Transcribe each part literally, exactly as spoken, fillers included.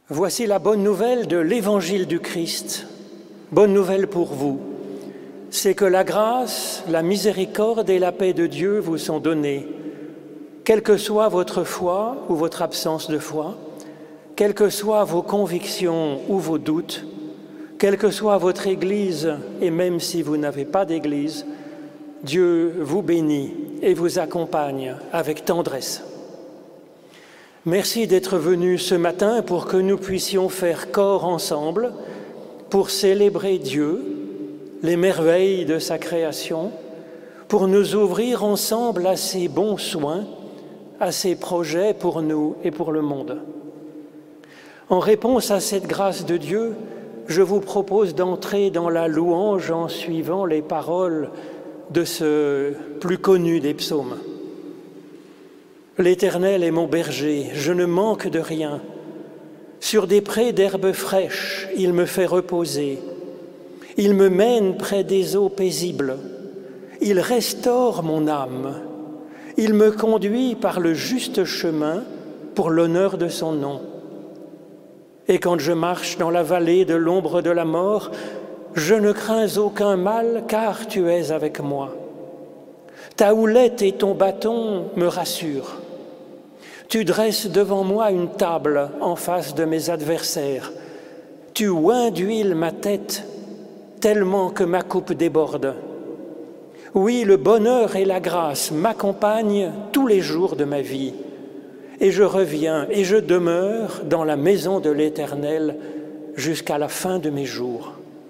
Voici la bonne nouvelle de l'Évangile du Christ. Bonne nouvelle pour vous, c'est que la grâce, la miséricorde et la paix de Dieu vous sont données, quelle que soit votre foi ou votre absence de foi, quelles que soient vos convictions ou vos doutes, quelle que soit votre Église, et même si vous n'avez pas d'Église, Dieu vous bénit et vous accompagne avec tendresse. Merci d'être venus ce matin pour que nous puissions faire corps ensemble pour célébrer Dieu, les merveilles de sa création, pour nous ouvrir ensemble à ses bons soins, à ses projets pour nous et pour le monde. En réponse à cette grâce de Dieu, je vous propose d'entrer dans la louange en suivant les paroles de ce plus connu des psaumes. L'Éternel est mon berger, je ne manque de rien. Sur des prés d'herbes fraîches, il me fait reposer. Il me mène près des eaux paisibles. Il restaure mon âme. Il me conduit par le juste chemin pour l'honneur de son nom. Et quand je marche dans la vallée de l'ombre de la mort, je ne crains aucun mal, car tu es avec moi. Ta houlette et ton bâton me rassurent. Tu dresses devant moi une table en face de mes adversaires. Tu oins d'huile ma tête, tellement que ma coupe déborde. Oui, le bonheur et la grâce m'accompagnent tous les jours de ma vie. Et je reviens et je demeure dans la maison de l'Éternel jusqu'à la fin de mes jours.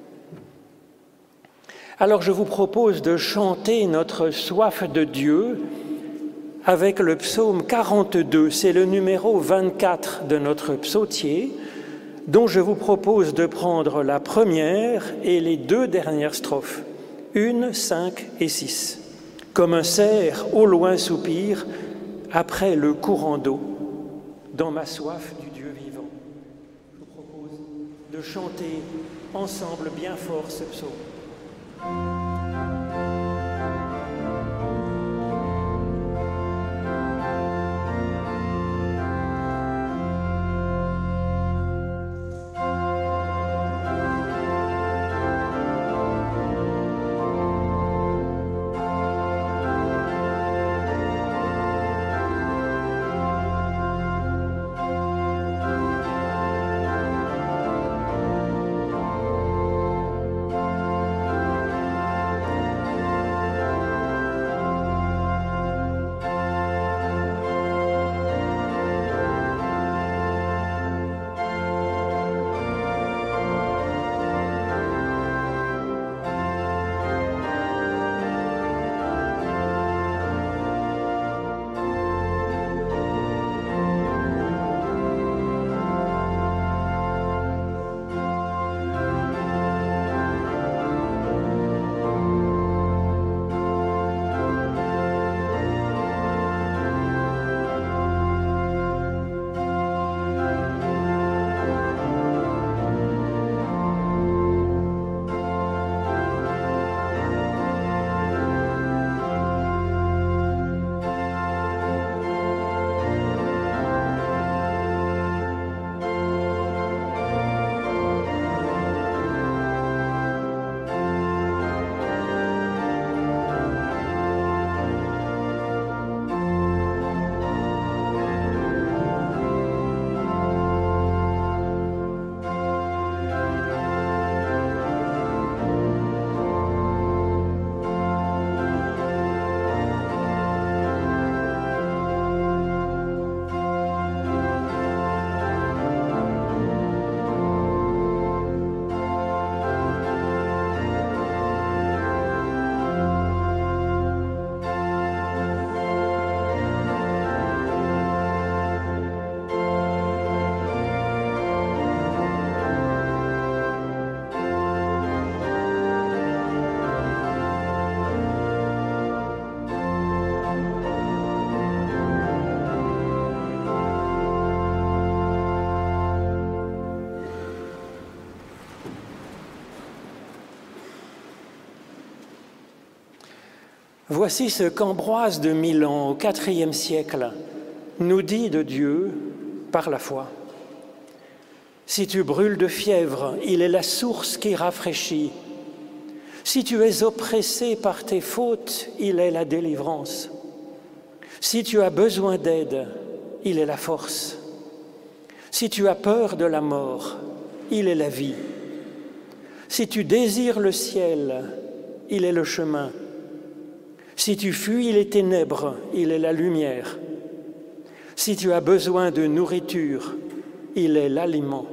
Alors je vous propose de chanter notre soif de Dieu avec le psaume quarante-deux, c'est le numéro vingt-quatre de notre psautier, dont je vous propose de prendre la première et les deux dernières strophes, une, cinq et six. Comme un cerf au loin soupire après le courant d'eau, dans ma soif du Dieu vivant. Je vous propose de chanter ensemble bien fort ce psaume. Voici ce qu'Ambroise de Milan, au quatrième siècle, nous dit de Dieu par la foi. Si tu brûles de fièvre, il est la source qui rafraîchit. Si tu es oppressé par tes fautes, il est la délivrance. Si tu as besoin d'aide, il est la force. Si tu as peur de la mort, il est la vie. Si tu désires le ciel, il est le chemin. Si tu fuis les ténèbres, il est la lumière. Si tu as besoin de nourriture, il est l'aliment.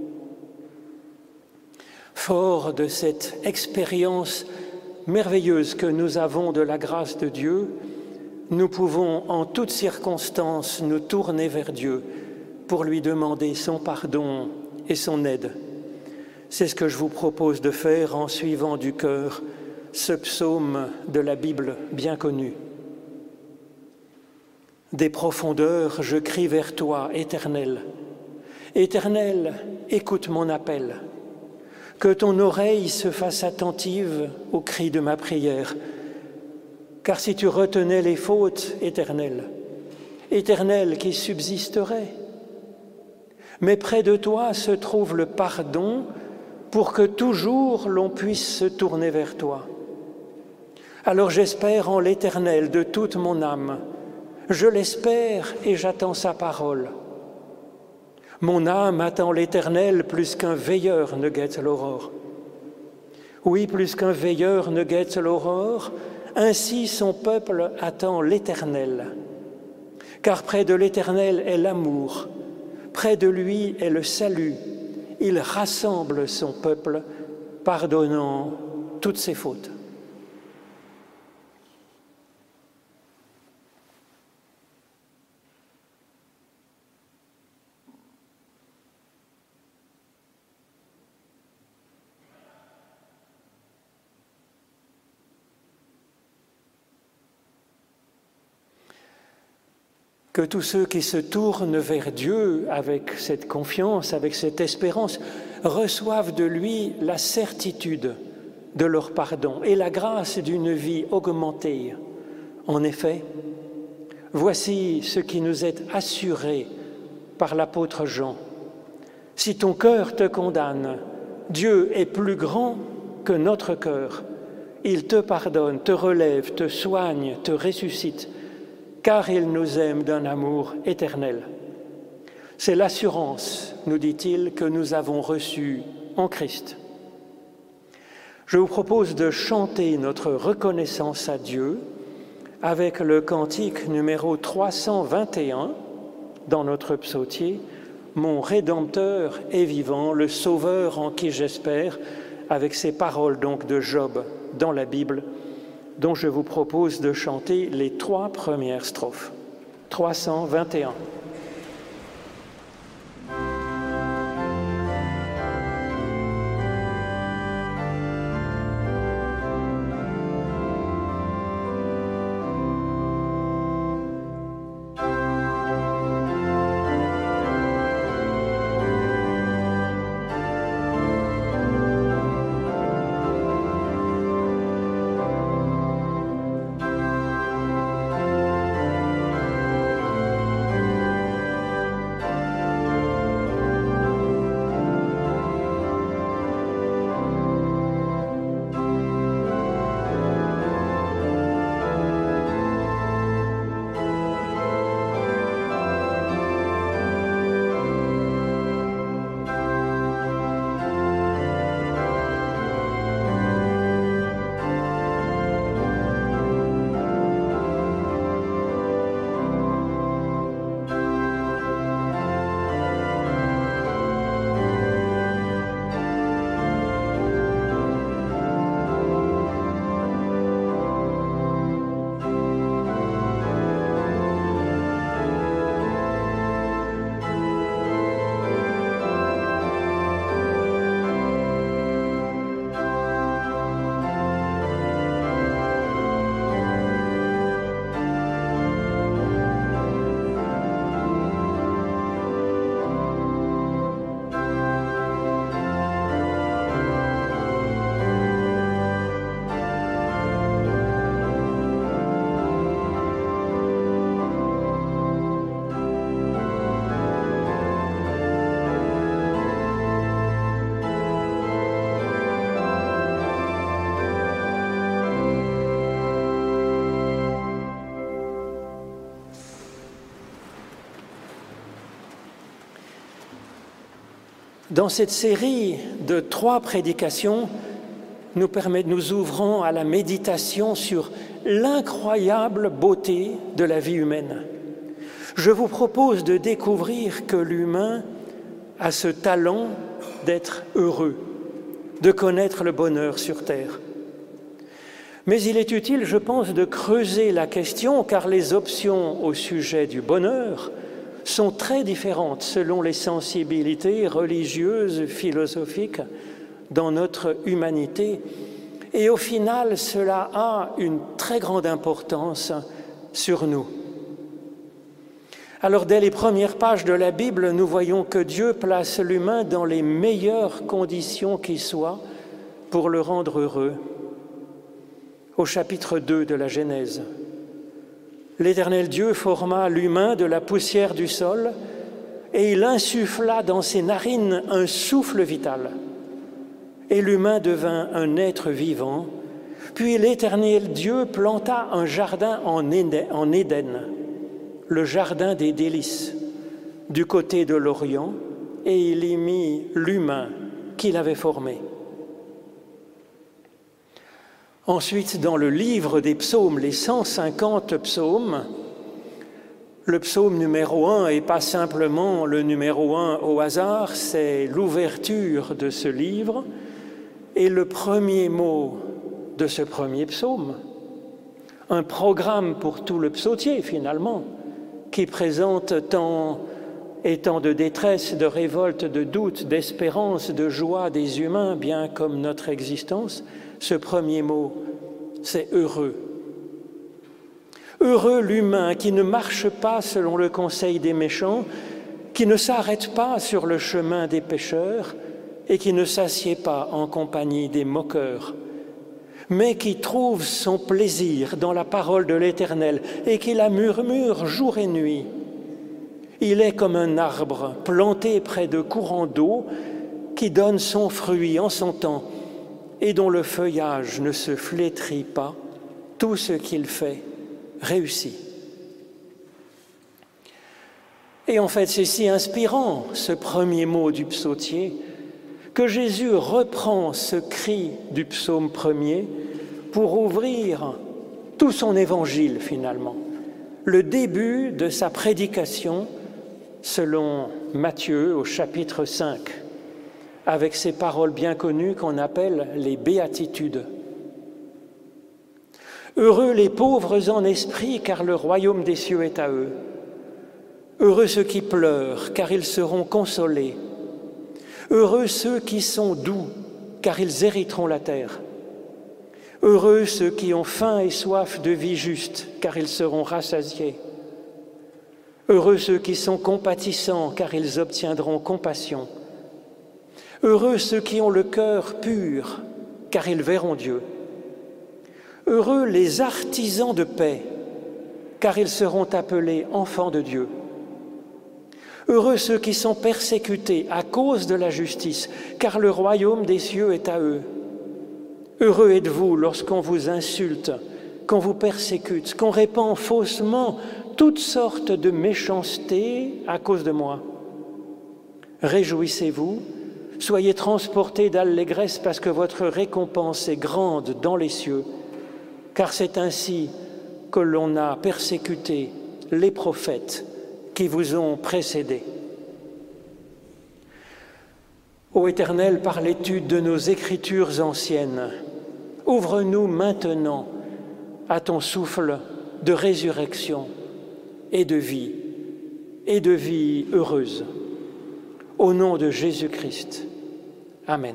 Fort de cette expérience merveilleuse que nous avons de la grâce de Dieu, nous pouvons en toutes circonstances nous tourner vers Dieu pour lui demander son pardon et son aide. C'est ce que je vous propose de faire en suivant du cœur ce psaume de la Bible bien connu. Des profondeurs, je crie vers toi, Éternel. Éternel, écoute mon appel. Que ton oreille se fasse attentive au cri de ma prière. Car si tu retenais les fautes, Éternel, Éternel qui subsisterait. Mais près de toi se trouve le pardon pour que toujours l'on puisse se tourner vers toi. Alors j'espère en l'Éternel de toute mon âme. Je l'espère et j'attends sa parole. Mon âme attend l'Éternel plus qu'un veilleur ne guette l'aurore. Oui, plus qu'un veilleur ne guette l'aurore, ainsi son peuple attend l'Éternel. Car près de l'Éternel est l'amour, près de lui est le salut. Il rassemble son peuple, pardonnant toutes ses fautes. Que tous ceux qui se tournent vers Dieu avec cette confiance, avec cette espérance, reçoivent de lui la certitude de leur pardon et la grâce d'une vie augmentée. En effet, voici ce qui nous est assuré par l'apôtre Jean. Si ton cœur te condamne, Dieu est plus grand que notre cœur. Il te pardonne, te relève, te soigne, te ressuscite, car il nous aime d'un amour éternel. C'est l'assurance, nous dit-il, que nous avons reçue en Christ. Je vous propose de chanter notre reconnaissance à Dieu avec le cantique numéro trois cent vingt et un dans notre psautier, « Mon Rédempteur est vivant, le Sauveur en qui j'espère », avec ces paroles donc de Job dans la Bible, dont je vous propose de chanter les trois premières strophes. trois cent vingt et un. Dans cette série de trois prédications, nous, permet, nous ouvrons à la méditation sur l'incroyable beauté de la vie humaine. Je vous propose de découvrir que l'humain a ce talent d'être heureux, de connaître le bonheur sur terre. Mais il est utile, je pense, de creuser la question, car les options au sujet du bonheur sont très différentes selon les sensibilités religieuses, philosophiques dans notre humanité. Et au final, cela a une très grande importance sur nous. Alors, dès les premières pages de la Bible, nous voyons que Dieu place l'humain dans les meilleures conditions qui soient pour le rendre heureux. Au chapitre deux de la Genèse, l'Éternel Dieu forma l'humain de la poussière du sol et il insuffla dans ses narines un souffle vital. Et l'humain devint un être vivant. Puis l'Éternel Dieu planta un jardin en Éden, le jardin des délices, du côté de l'Orient, et il y mit l'humain qu'il avait formé. Ensuite, dans le livre des psaumes, les cent cinquante psaumes, le psaume numéro un n'est pas simplement le numéro un au hasard, c'est l'ouverture de ce livre et le premier mot de ce premier psaume, un programme pour tout le psautier finalement, qui présente tant et tant de détresse, de révolte, de doute, d'espérance, de joie des humains, bien comme notre existence. Ce premier mot, c'est heureux. Heureux l'humain qui ne marche pas selon le conseil des méchants, qui ne s'arrête pas sur le chemin des pécheurs et qui ne s'assied pas en compagnie des moqueurs, mais qui trouve son plaisir dans la parole de l'Éternel et qui la murmure jour et nuit. Il est comme un arbre planté près de courants d'eau qui donne son fruit en son temps et dont le feuillage ne se flétrit pas, tout ce qu'il fait réussit. Et en fait, c'est si inspirant, ce premier mot du psautier, que Jésus reprend ce cri du psaume premier pour ouvrir tout son évangile finalement, le début de sa prédication selon Matthieu au chapitre cinq. Avec ces paroles bien connues qu'on appelle les béatitudes. Heureux les pauvres en esprit, car le royaume des cieux est à eux. Heureux ceux qui pleurent, car ils seront consolés. Heureux ceux qui sont doux, car ils hériteront la terre. Heureux ceux qui ont faim et soif de vie juste, car ils seront rassasiés. Heureux ceux qui sont compatissants, car ils obtiendront compassion. Heureux ceux qui ont le cœur pur, car ils verront Dieu. Heureux les artisans de paix, car ils seront appelés enfants de Dieu. Heureux ceux qui sont persécutés à cause de la justice, car le royaume des cieux est à eux. Heureux êtes-vous lorsqu'on vous insulte, qu'on vous persécute, qu'on répand faussement toutes sortes de méchancetés à cause de moi. Réjouissez-vous, soyez transportés d'allégresse parce que votre récompense est grande dans les cieux, car c'est ainsi que l'on a persécuté les prophètes qui vous ont précédés. Ô Éternel, par l'étude de nos écritures anciennes, ouvre-nous maintenant à ton souffle de résurrection et de vie, et de vie heureuse. Au nom de Jésus-Christ. Amen.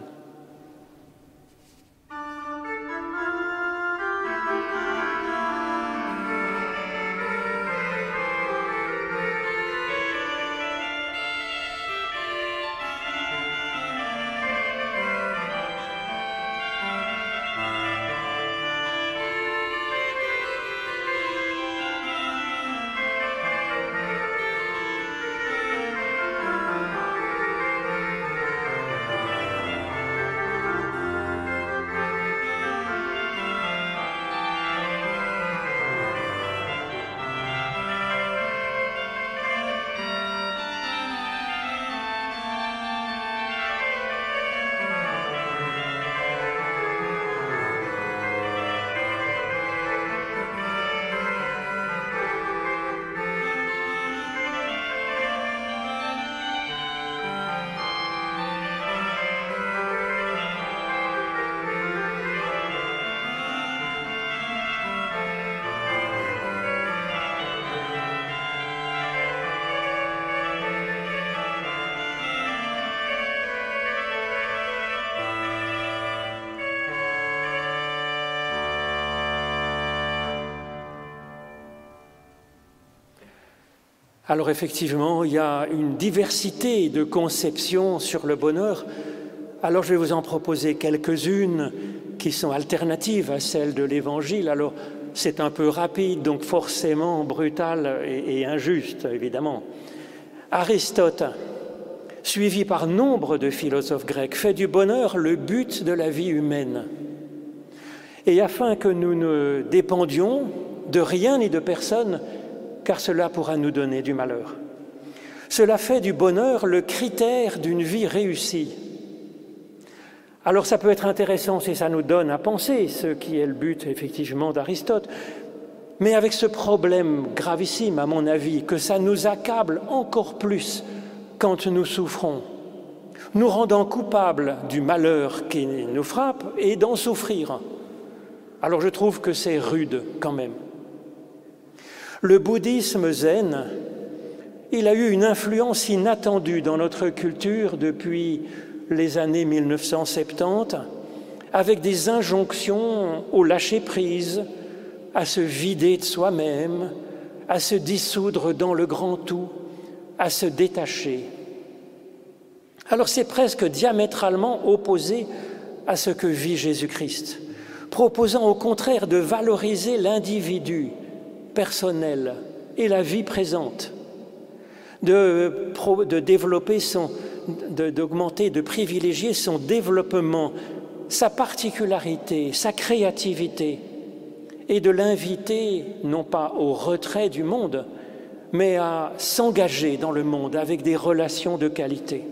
Alors effectivement, il y a une diversité de conceptions sur le bonheur. Alors je vais vous en proposer quelques-unes qui sont alternatives à celles de l'Évangile. Alors c'est un peu rapide, donc forcément brutal et, et injuste, évidemment. Aristote, suivi par nombre de philosophes grecs, fait du bonheur le but de la vie humaine. Et afin que nous ne dépendions de rien ni de personne, car cela pourra nous donner du malheur. Cela fait du bonheur le critère d'une vie réussie. Alors ça peut être intéressant si ça nous donne à penser, ce qui est le but effectivement d'Aristote, mais avec ce problème gravissime, à mon avis, que ça nous accable encore plus quand nous souffrons, nous rendant coupables du malheur qui nous frappe et d'en souffrir. Alors je trouve que c'est rude quand même. Le bouddhisme zen, il a eu une influence inattendue dans notre culture depuis les années mille neuf cent soixante-dix, avec des injonctions au lâcher-prise, à se vider de soi-même, à se dissoudre dans le grand tout, à se détacher. Alors c'est presque diamétralement opposé à ce que vit Jésus-Christ, proposant au contraire de valoriser l'individu personnel et la vie présente, de, de développer son, de, d'augmenter, de privilégier son développement, sa particularité, sa créativité, et de l'inviter non pas au retrait du monde, mais à s'engager dans le monde avec des relations de qualité.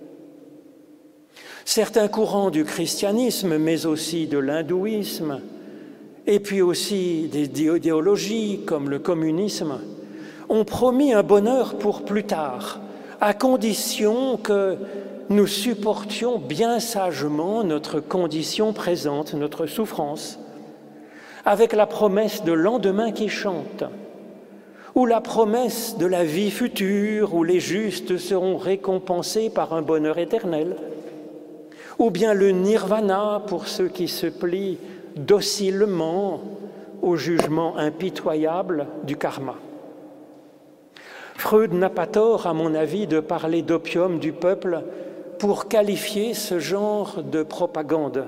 Certains courants du christianisme, mais aussi de l'hindouisme, et puis aussi des idéologies comme le communisme, ont promis un bonheur pour plus tard, à condition que nous supportions bien sagement notre condition présente, notre souffrance, avec la promesse de lendemain qui chante, ou la promesse de la vie future où les justes seront récompensés par un bonheur éternel, ou bien le nirvana pour ceux qui se plient docilement au jugement impitoyable du karma. Freud n'a pas tort, à mon avis, de parler d'opium du peuple pour qualifier ce genre de propagande.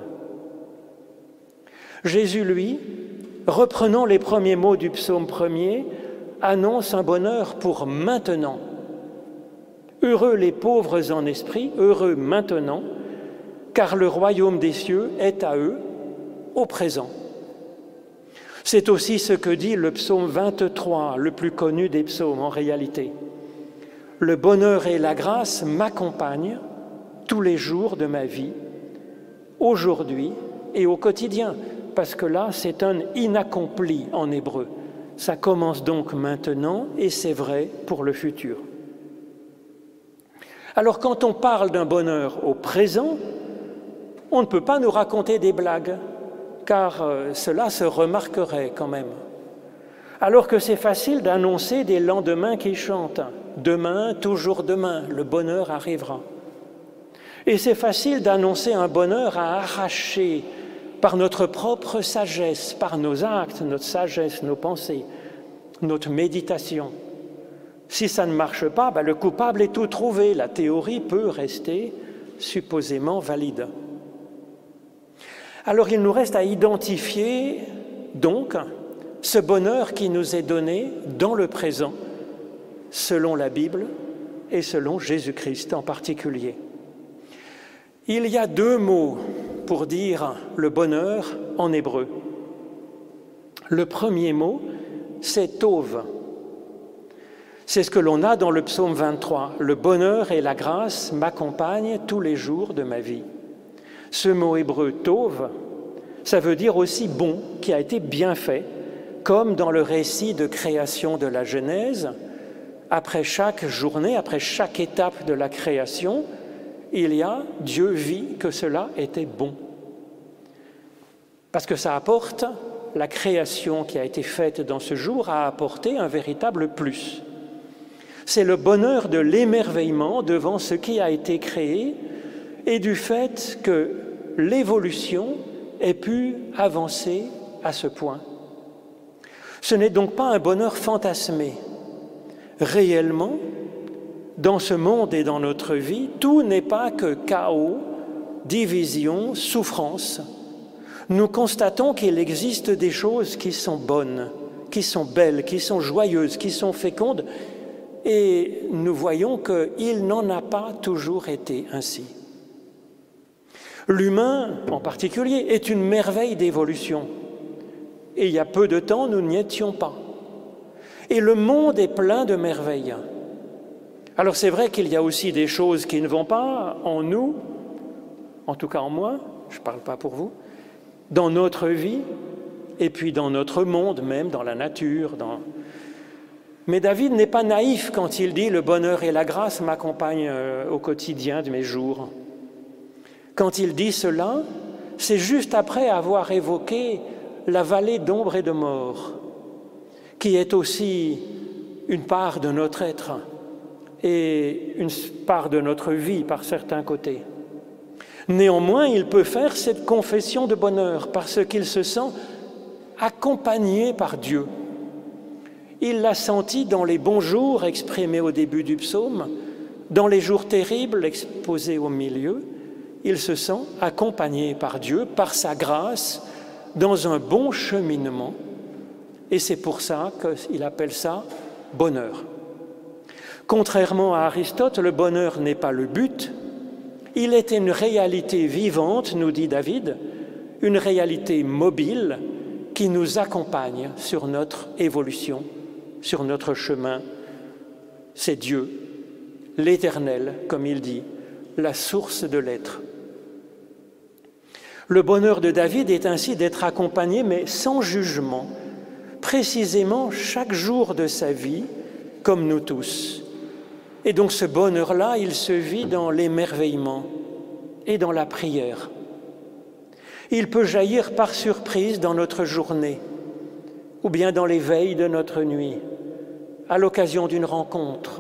Jésus, lui, reprenant les premiers mots du psaume premier, annonce un bonheur pour maintenant. Heureux les pauvres en esprit, heureux maintenant, car le royaume des cieux est à eux au présent. C'est aussi ce que dit le psaume vingt-trois, le plus connu des psaumes en réalité. Le bonheur et la grâce m'accompagnent tous les jours de ma vie, aujourd'hui et au quotidien, parce que là, c'est un inaccompli en hébreu. Ça commence donc maintenant et c'est vrai pour le futur. Alors quand on parle d'un bonheur au présent, on ne peut pas nous raconter des blagues, car euh, cela se remarquerait quand même. Alors que c'est facile d'annoncer des lendemains qui chantent. Demain, toujours demain, le bonheur arrivera. Et c'est facile d'annoncer un bonheur à arracher par notre propre sagesse, par nos actes, notre sagesse, nos pensées, notre méditation. Si ça ne marche pas, ben le coupable est tout trouvé. La théorie peut rester supposément valide. Alors il nous reste à identifier donc ce bonheur qui nous est donné dans le présent, selon la Bible et selon Jésus-Christ en particulier. Il y a deux mots pour dire le bonheur en hébreu. Le premier mot, c'est tov. C'est ce que l'on a dans le psaume vingt-trois. Le bonheur et la grâce m'accompagnent tous les jours de ma vie. Ce mot hébreu tov, ça veut dire aussi bon, qui a été bien fait, comme dans le récit de création de la Genèse. Après chaque journée, après chaque étape de la création, il y a, Dieu vit que cela était bon. Parce que ça apporte, la création qui a été faite dans ce jour a apporté un véritable plus. C'est le bonheur de l'émerveillement devant ce qui a été créé et du fait que l'évolution ait pu avancer à ce point. Ce n'est donc pas un bonheur fantasmé, Réellement, dans ce monde et dans notre vie, tout n'est pas que chaos, division, souffrance. Nous constatons qu'il existe des choses qui sont bonnes, qui sont belles, qui sont joyeuses, qui sont fécondes, et nous voyons qu'il n'en a pas toujours été ainsi. L'humain, en particulier, est une merveille d'évolution. Et il y a peu de temps, nous n'y étions pas. Et le monde est plein de merveilles. Alors c'est vrai qu'il y a aussi des choses qui ne vont pas en nous, en tout cas en moi, je ne parle pas pour vous, dans notre vie, et puis dans notre monde même, dans la nature. Dans... Mais David n'est pas naïf quand il dit « le bonheur et la grâce m'accompagnent au quotidien de mes jours ». Quand il dit cela, c'est juste après avoir évoqué la vallée d'ombre et de mort, qui est aussi une part de notre être et une part de notre vie par certains côtés. Néanmoins, il peut faire cette confession de bonheur parce qu'il se sent accompagné par Dieu. Il l'a senti dans les bons jours exprimés au début du psaume, dans les jours terribles exposés au milieu. Il se sent accompagné par Dieu, par sa grâce, dans un bon cheminement. Et c'est pour ça qu'il appelle ça bonheur. Contrairement à Aristote, le bonheur n'est pas le but. Il est une réalité vivante, nous dit David, une réalité mobile qui nous accompagne sur notre évolution, sur notre chemin. C'est Dieu, l'Éternel, comme il dit, la source de l'être. Le bonheur de David est ainsi d'être accompagné, mais sans jugement, précisément chaque jour de sa vie, comme nous tous. Et donc ce bonheur-là, il se vit dans l'émerveillement et dans la prière. Il peut jaillir par surprise dans notre journée, ou bien dans les veilles de notre nuit, à l'occasion d'une rencontre.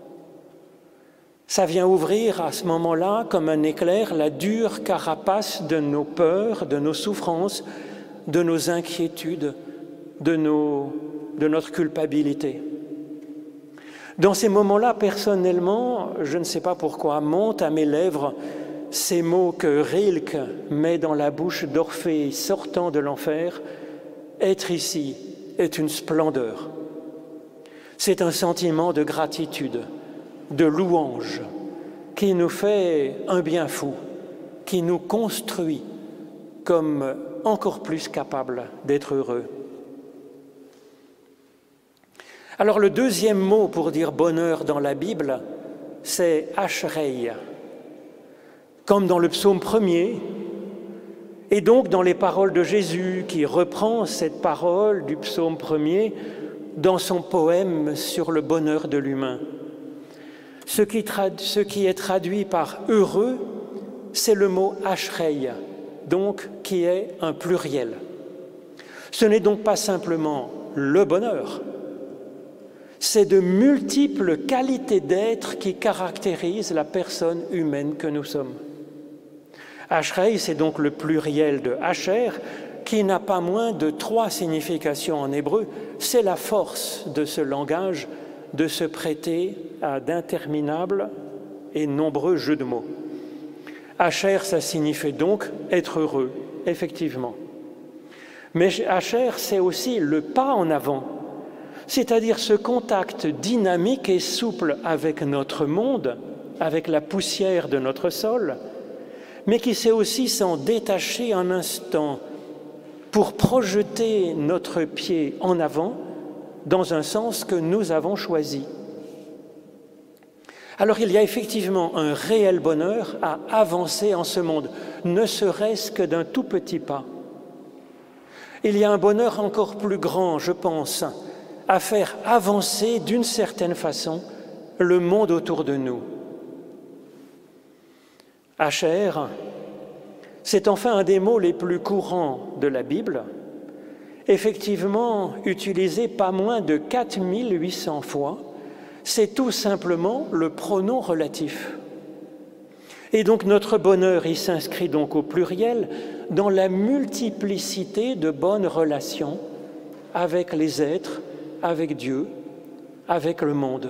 Ça vient ouvrir à ce moment-là, comme un éclair, la dure carapace de nos peurs, de nos souffrances, de nos inquiétudes, de, nos, de notre culpabilité. Dans ces moments-là, personnellement, je ne sais pas pourquoi, montent à mes lèvres ces mots que Rilke met dans la bouche d'Orphée sortant de l'enfer. Être ici est une splendeur. C'est un sentiment de gratitude, de louange, qui nous fait un bien fou, qui nous construit comme encore plus capables d'être heureux. Alors le deuxième mot pour dire bonheur dans la Bible, c'est « ashrei », comme dans le psaume premier, et donc dans les paroles de Jésus qui reprend cette parole du psaume premier dans son poème sur le bonheur de l'humain. Ce qui, trad- ce qui est traduit par « heureux », c'est le mot « ashrei », donc qui est un pluriel. Ce n'est donc pas simplement le bonheur, c'est de multiples qualités d'être qui caractérisent la personne humaine que nous sommes. Ashrei, c'est donc le pluriel de Asher, qui n'a pas moins de trois significations en hébreu. C'est la force de ce langage de se prêter à d'interminables et nombreux jeux de mots. Asher, ça signifie donc être heureux, effectivement. Mais Asher, c'est aussi le pas en avant, c'est-à-dire ce contact dynamique et souple avec notre monde, avec la poussière de notre sol, mais qui sait aussi s'en détacher un instant pour projeter notre pied en avant dans un sens que nous avons choisi. Alors il y a effectivement un réel bonheur à avancer en ce monde, ne serait-ce que d'un tout petit pas. Il y a un bonheur encore plus grand, je pense, à faire avancer d'une certaine façon le monde autour de nous. Asher, c'est enfin un des mots les plus courants de la Bible, effectivement utilisé pas moins de quatre mille huit cents fois. C'est tout simplement le pronom relatif. Et donc notre bonheur, il s'inscrit donc au pluriel dans la multiplicité de bonnes relations avec les êtres, avec Dieu, avec le monde.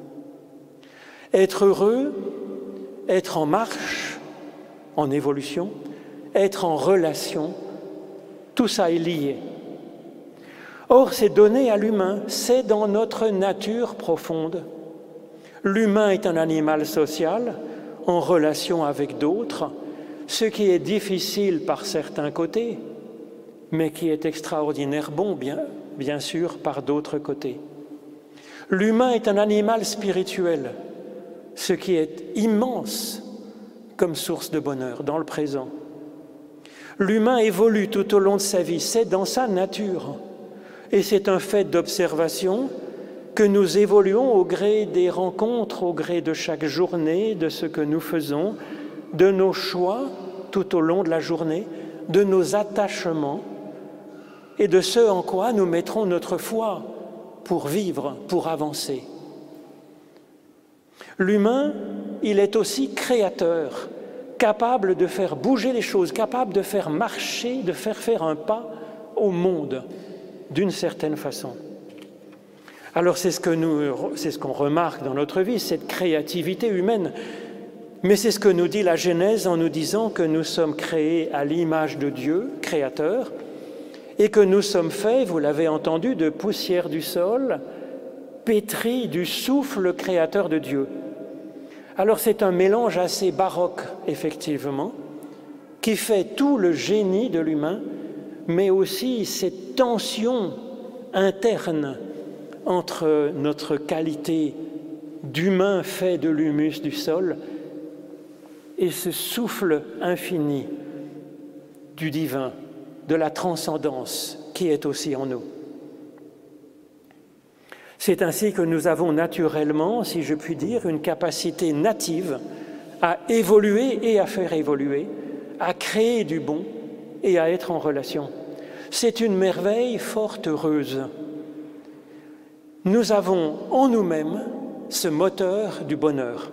Être heureux, être en marche, en évolution, être en relation, tout ça est lié. Or, c'est donné à l'humain, c'est dans notre nature profonde. L'humain est un animal social, en relation avec d'autres, ce qui est difficile par certains côtés, mais qui est extraordinaire bon, bien, bien sûr, par d'autres côtés. L'humain est un animal spirituel, ce qui est immense comme source de bonheur dans le présent. L'humain évolue tout au long de sa vie, c'est dans sa nature. Et c'est un fait d'observation que nous évoluons au gré des rencontres, au gré de chaque journée, de ce que nous faisons, de nos choix tout au long de la journée, de nos attachements et de ce en quoi nous mettrons notre foi pour vivre, pour avancer. L'humain, il est aussi créateur, capable de faire bouger les choses, capable de faire marcher, de faire faire un pas au monde, d'une certaine façon. Alors c'est ce que nous, c'est ce qu'on remarque dans notre vie, cette créativité humaine. Mais c'est ce que nous dit la Genèse en nous disant que nous sommes créés à l'image de Dieu, créateur, et que nous sommes faits, vous l'avez entendu, de poussière du sol, pétris du souffle créateur de Dieu. Alors c'est un mélange assez baroque, effectivement, qui fait tout le génie de l'humain, mais aussi cette tension interne entre notre qualité d'humain fait de l'humus du sol et ce souffle infini du divin, de la transcendance qui est aussi en nous. C'est ainsi que nous avons naturellement, si je puis dire, une capacité native à évoluer et à faire évoluer, à créer du bon et à être en relation. C'est une merveille fort heureuse. Nous avons en nous-mêmes ce moteur du bonheur.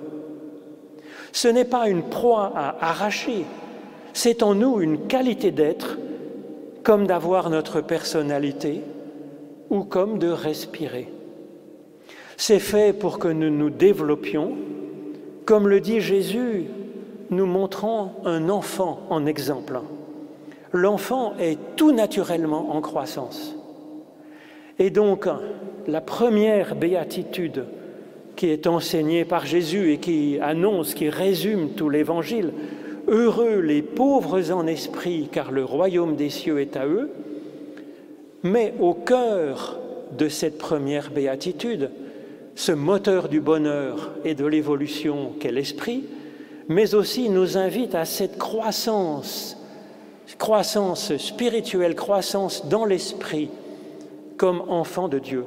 Ce n'est pas une proie à arracher, c'est en nous une qualité d'être, comme d'avoir notre personnalité ou comme de respirer. C'est fait pour que nous nous développions, comme le dit Jésus, nous montrant un enfant en exemple. L'enfant est tout naturellement en croissance. Et donc, la première béatitude qui est enseignée par Jésus et qui annonce, qui résume tout l'Évangile, « Heureux les pauvres en esprit, car le royaume des cieux est à eux », mais au cœur de cette première béatitude, ce moteur du bonheur et de l'évolution qu'est l'esprit, mais aussi nous invite à cette croissance, croissance spirituelle, croissance dans l'esprit, comme enfant de Dieu.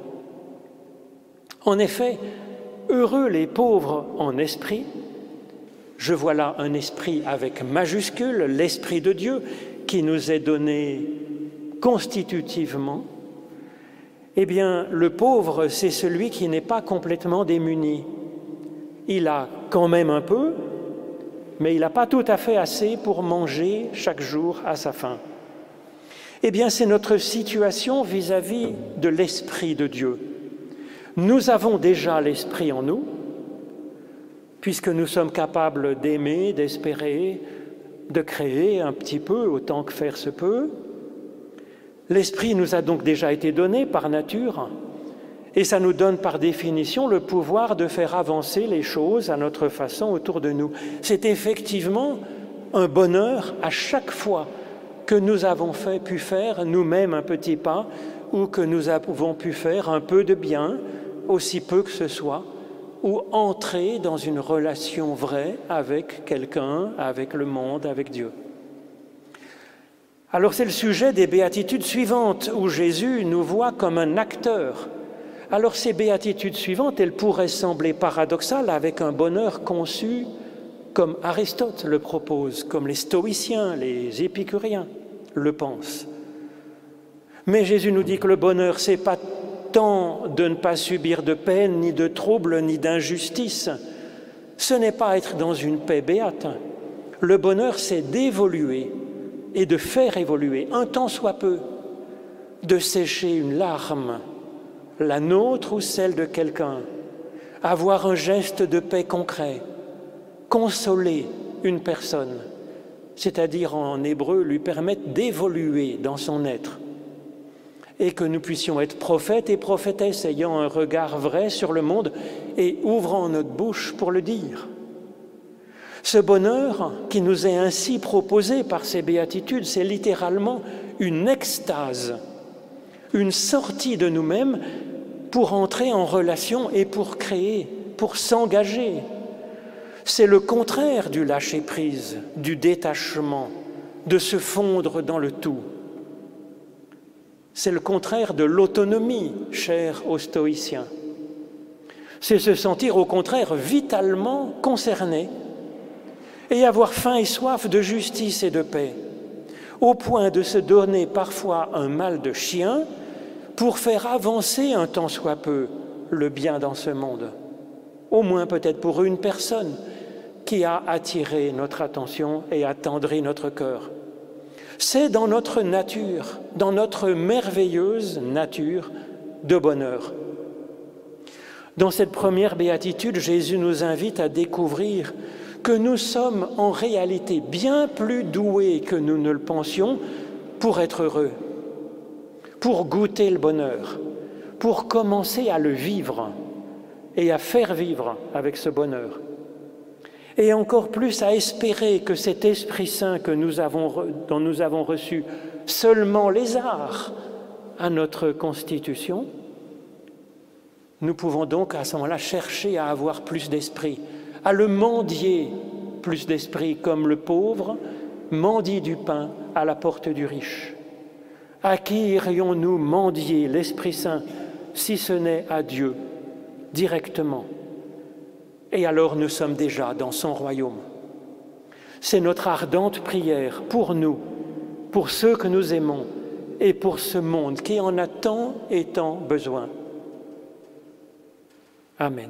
En effet, heureux les pauvres en esprit, je vois là un esprit avec majuscule, l'esprit de Dieu, qui nous est donné constitutivement. Eh bien, le pauvre, c'est celui qui n'est pas complètement démuni. Il a quand même un peu, mais il n'a pas tout à fait assez pour manger chaque jour à sa faim. Eh bien, c'est notre situation vis-à-vis de l'Esprit de Dieu. Nous avons déjà l'Esprit en nous, puisque nous sommes capables d'aimer, d'espérer, de créer un petit peu, autant que faire se peut. L'Esprit nous a donc déjà été donné par nature, et ça nous donne par définition le pouvoir de faire avancer les choses à notre façon autour de nous. C'est effectivement un bonheur à chaque fois que nous avons fait, pu faire nous-mêmes un petit pas, ou que nous avons pu faire un peu de bien, aussi peu que ce soit, ou entrer dans une relation vraie avec quelqu'un, avec le monde, avec Dieu. Alors c'est le sujet des béatitudes suivantes, où Jésus nous voit comme un acteur. Alors ces béatitudes suivantes, elles pourraient sembler paradoxales avec un bonheur conçu comme Aristote le propose, comme les stoïciens, les épicuriens le pensent. Mais Jésus nous dit que le bonheur, c'est pas tant de ne pas subir de peine, ni de troubles, ni d'injustice. Ce n'est pas être dans une paix béate. Le bonheur, c'est d'évoluer et de faire évoluer, un temps soit peu, de sécher une larme la nôtre ou celle de quelqu'un, avoir un geste de paix concret, consoler une personne, c'est-à-dire en hébreu lui permettre d'évoluer dans son être, et que nous puissions être prophètes et prophétesses ayant un regard vrai sur le monde et ouvrant notre bouche pour le dire. Ce bonheur qui nous est ainsi proposé par ces béatitudes, c'est littéralement une extase, une sortie de nous-mêmes pour entrer en relation et pour créer, pour s'engager. C'est le contraire du lâcher-prise, du détachement, de se fondre dans le tout. C'est le contraire de l'autonomie, chère aux stoïciens. C'est se sentir au contraire vitalement concerné et avoir faim et soif de justice et de paix, au point de se donner parfois un mal de chien pour faire avancer un tant soit peu le bien dans ce monde, au moins peut-être pour une personne qui a attiré notre attention et attendri notre cœur. C'est dans notre nature, dans notre merveilleuse nature de bonheur. Dans cette première béatitude, Jésus nous invite à découvrir que nous sommes en réalité bien plus doués que nous ne le pensions pour être heureux, pour goûter le bonheur, pour commencer à le vivre et à faire vivre avec ce bonheur. Et encore plus à espérer que cet Esprit Saint que nous avons, dont nous avons reçu seulement les arts à notre constitution, nous pouvons donc à ce moment-là chercher à avoir plus d'esprit, à le mendier plus d'esprit, comme le pauvre mendie du pain à la porte du riche. À qui irions-nous mendier l'Esprit Saint si ce n'est à Dieu directement? Et alors nous sommes déjà dans son royaume. C'est notre ardente prière pour nous, pour ceux que nous aimons et pour ce monde qui en a tant et tant besoin. Amen.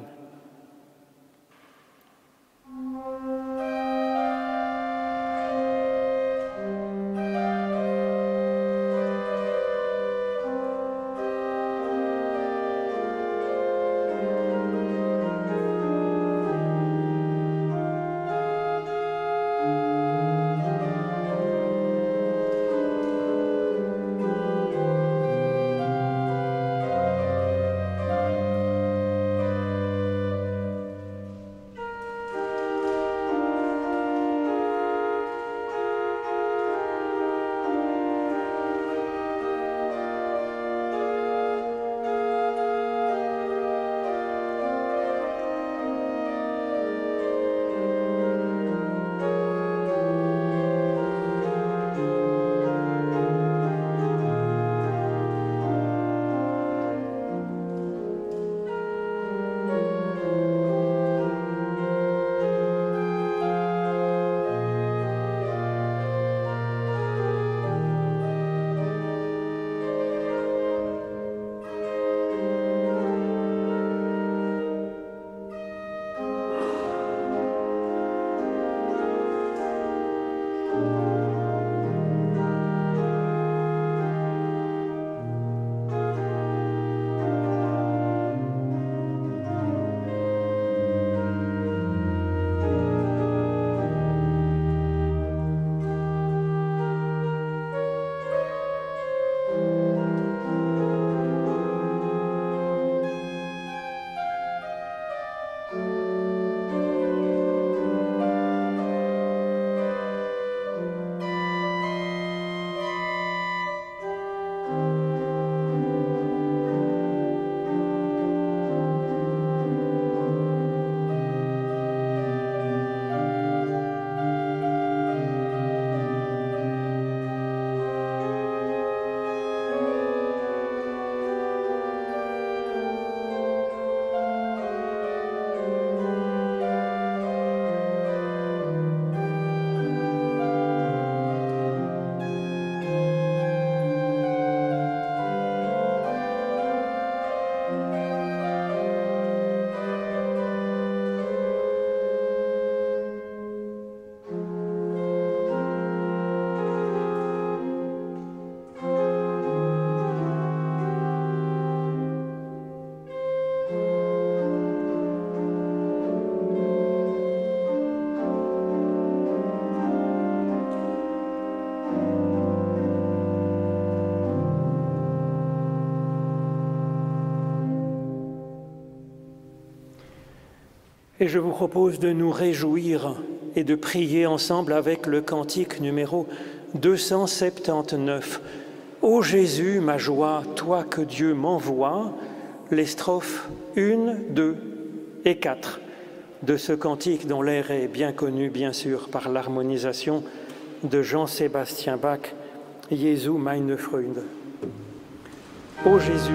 Et je vous propose de nous réjouir et de prier ensemble avec le cantique numéro deux cent soixante-dix-neuf. Ô Jésus, ma joie, toi que Dieu m'envoie, les strophes un, deux et quatre de ce cantique dont l'air est bien connu, bien sûr, par l'harmonisation de Jean-Sébastien Bach, Jesu meine Freunde. Ô Jésus,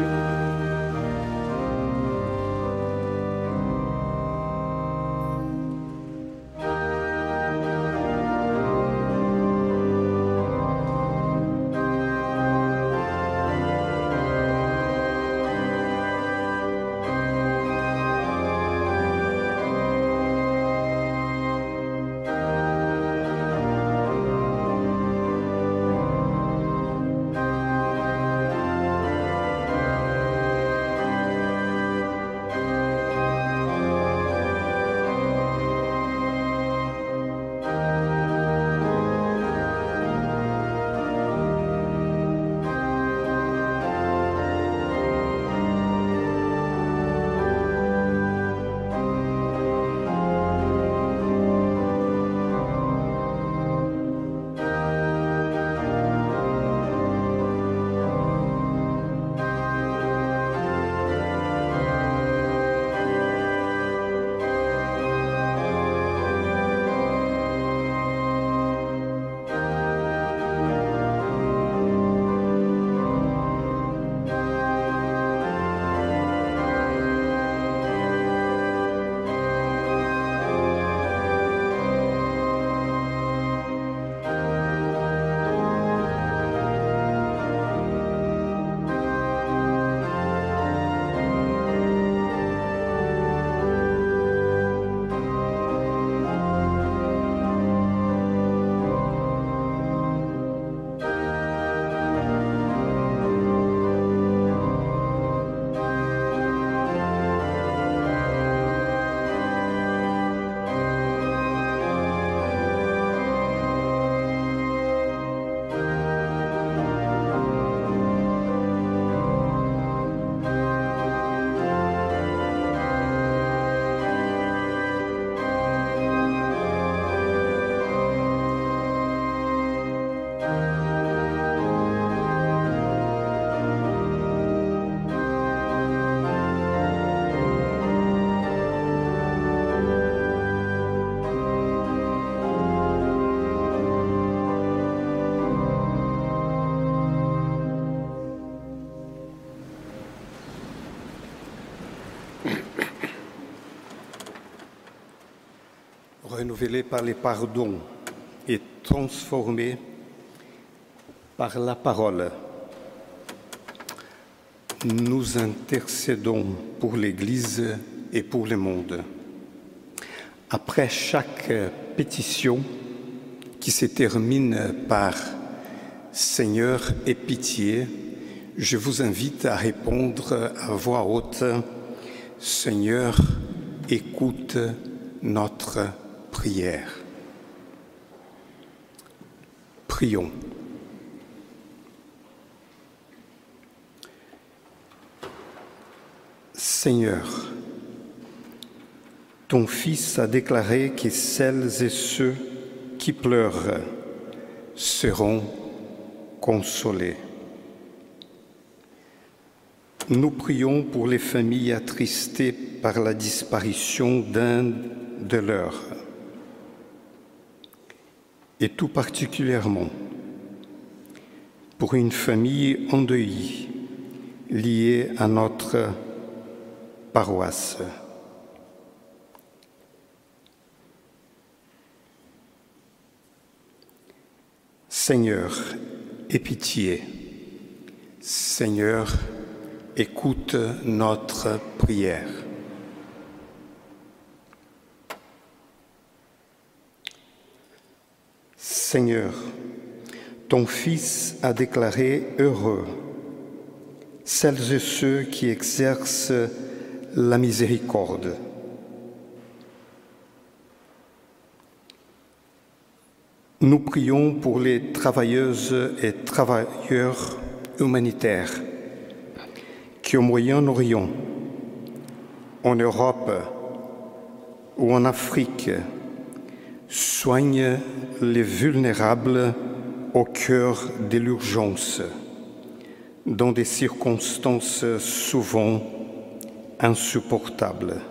renouvelé par les pardons et transformé par la parole. Nous intercédons pour l'Église et pour le monde. Après chaque pétition qui se termine par « Seigneur, aie pitié », je vous invite à répondre à voix haute « Seigneur, écoute notre prière ». Prions. Seigneur, ton Fils a déclaré que celles et ceux qui pleurent seront consolés. Nous prions pour les familles attristées par la disparition d'un de leurs, et tout particulièrement pour une famille endeuillée liée à notre paroisse. Seigneur, aie pitié. Seigneur, écoute notre prière. Seigneur, ton Fils a déclaré heureux celles et ceux qui exercent la miséricorde. Nous prions pour les travailleuses et travailleurs humanitaires qui, au Moyen-Orient, en Europe, ou en Afrique, soigne les vulnérables au cœur de l'urgence, dans des circonstances souvent insupportables.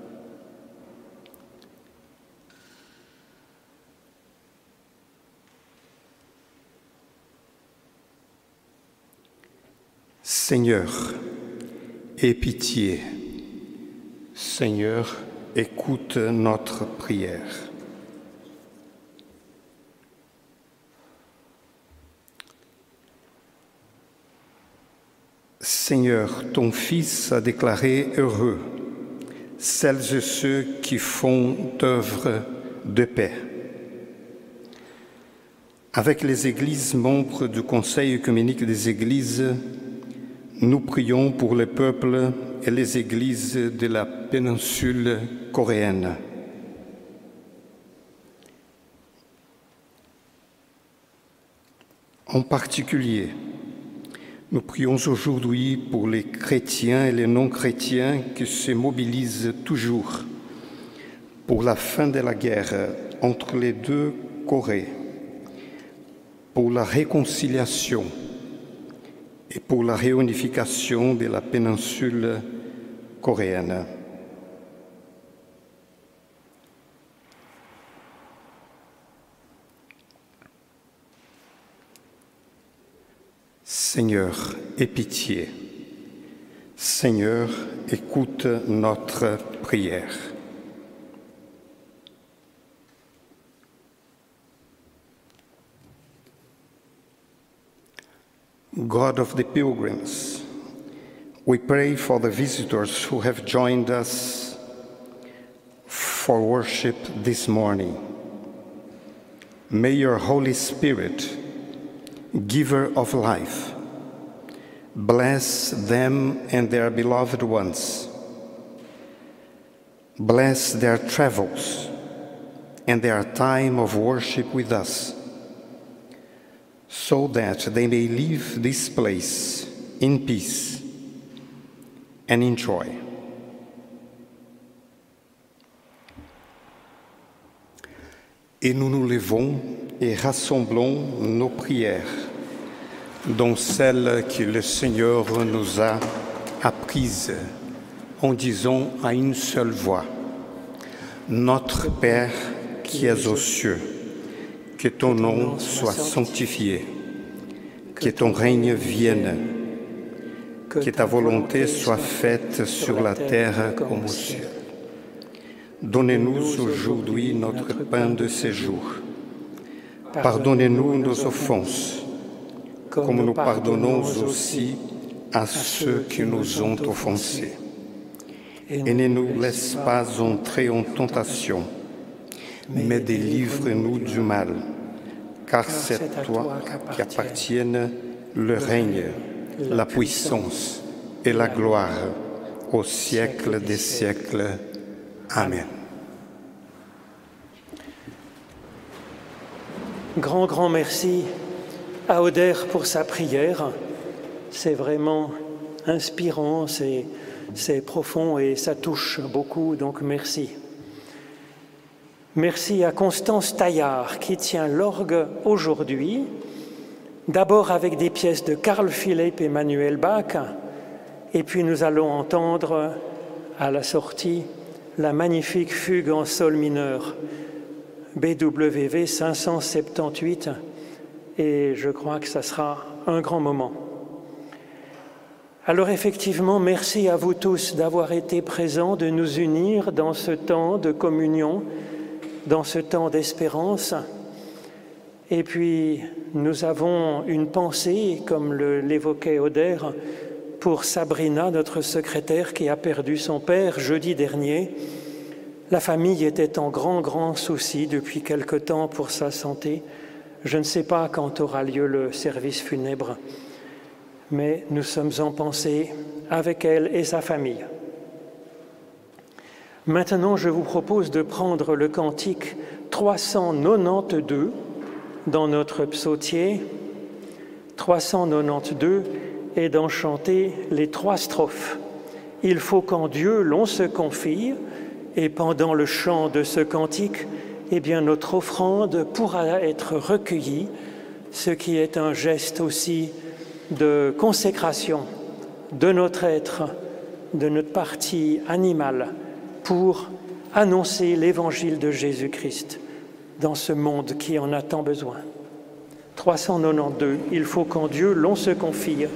Seigneur, aie pitié. Seigneur, écoute notre prière. Seigneur, ton Fils a déclaré heureux celles et ceux qui font œuvre de paix. Avec les Églises membres du Conseil œcuménique des Églises, nous prions pour les peuples et les Églises de la péninsule coréenne. En particulier, nous prions aujourd'hui pour les chrétiens et les non-chrétiens qui se mobilisent toujours pour la fin de la guerre entre les deux Corées, pour la réconciliation et pour la réunification de la péninsule coréenne. Seigneur, aie pitié. Seigneur, écoute notre prière. God of the pilgrims, we pray for the visitors who have joined us for worship this morning. May your Holy Spirit, giver of life, bless them and their beloved ones. Bless their travels and their time of worship with us, so that they may leave this place in peace and in joy. Et nous nous levons et rassemblons nos prières, dont celles que le Seigneur nous a apprises, en disant à une seule voix: Notre Père qui es aux cieux, que ton nom soit sanctifié, que ton règne vienne, que ta volonté soit faite sur la terre comme au ciel. Donnez-nous aujourd'hui notre pain de ce jour. Pardonnez-nous nos offenses, comme nous pardonnons aussi à ceux qui nous ont offensés. Et ne nous laisse pas entrer en tentation, mais délivre-nous du mal, car c'est à toi qu'appartiennent le règne, la puissance et la gloire au siècle des siècles. Amen. Grand, grand merci à Oder pour sa prière. C'est vraiment inspirant, c'est, c'est profond et ça touche beaucoup, donc merci. Merci à Constance Taillard qui tient l'orgue aujourd'hui, d'abord avec des pièces de Carl Philipp Emanuel Bach, et puis nous allons entendre à la sortie la magnifique fugue en sol mineur, B W V cinq cent soixante-dix-huit, et je crois que ça sera un grand moment. Alors effectivement, merci à vous tous d'avoir été présents, de nous unir dans ce temps de communion, dans ce temps d'espérance. Et puis, nous avons une pensée, comme le, l'évoquait Oder, pour Sabrina, notre secrétaire, qui a perdu son père jeudi dernier. La famille était en grand, grand souci depuis quelque temps pour sa santé. Je ne sais pas quand aura lieu le service funèbre, mais nous sommes en pensée avec elle et sa famille. Maintenant, je vous propose de prendre le cantique trois cent quatre-vingt-douze dans notre psautier, trois cent quatre-vingt-douze, et d'en chanter les trois strophes. Il faut qu'en Dieu l'on se confie, Et pendant le chant de ce cantique, eh bien, notre offrande pourra être recueillie, ce qui est un geste aussi de consécration de notre être, de notre partie animale, pour annoncer l'évangile de Jésus-Christ dans ce monde qui en a tant besoin. trois cent quatre-vingt-douze, il faut qu'en Dieu l'on se confie.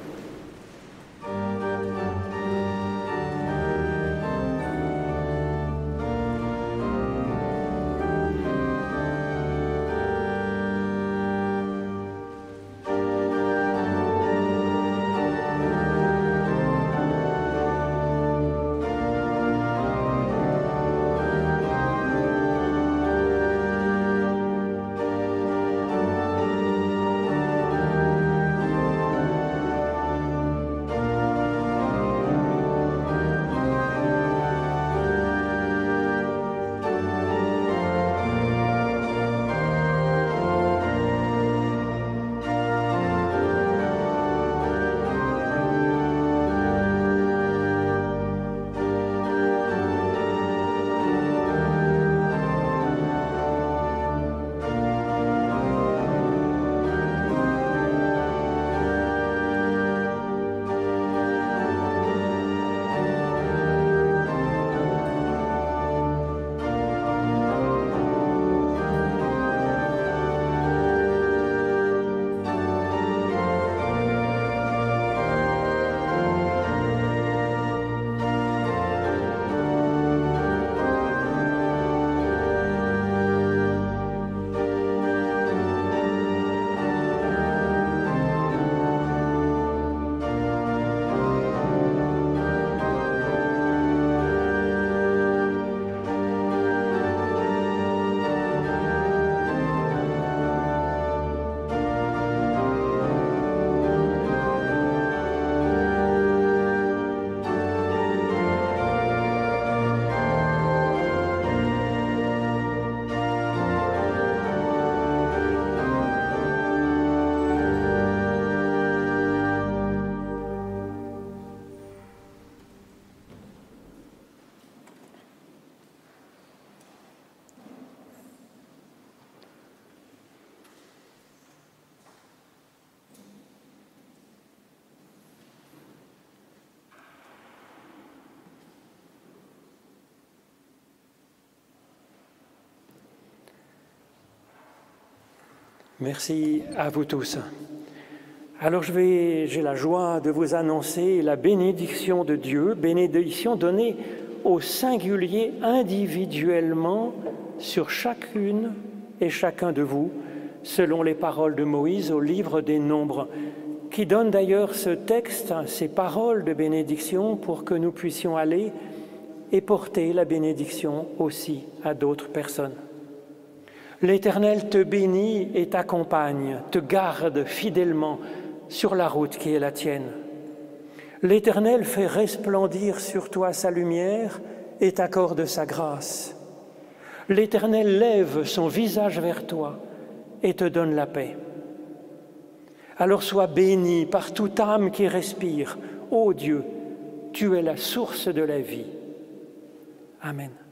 Merci à vous tous. Alors je vais, j'ai la joie de vous annoncer la bénédiction de Dieu, bénédiction donnée au singulier individuellement sur chacune et chacun de vous, selon les paroles de Moïse au livre des Nombres, qui donne d'ailleurs ce texte, ces paroles de bénédiction pour que nous puissions aller et porter la bénédiction aussi à d'autres personnes. L'Éternel te bénit et t'accompagne, te garde fidèlement sur la route qui est la tienne. L'Éternel fait resplendir sur toi sa lumière et t'accorde sa grâce. L'Éternel lève son visage vers toi et te donne la paix. Alors sois béni par toute âme qui respire. Ô Dieu, tu es la source de la vie. Amen.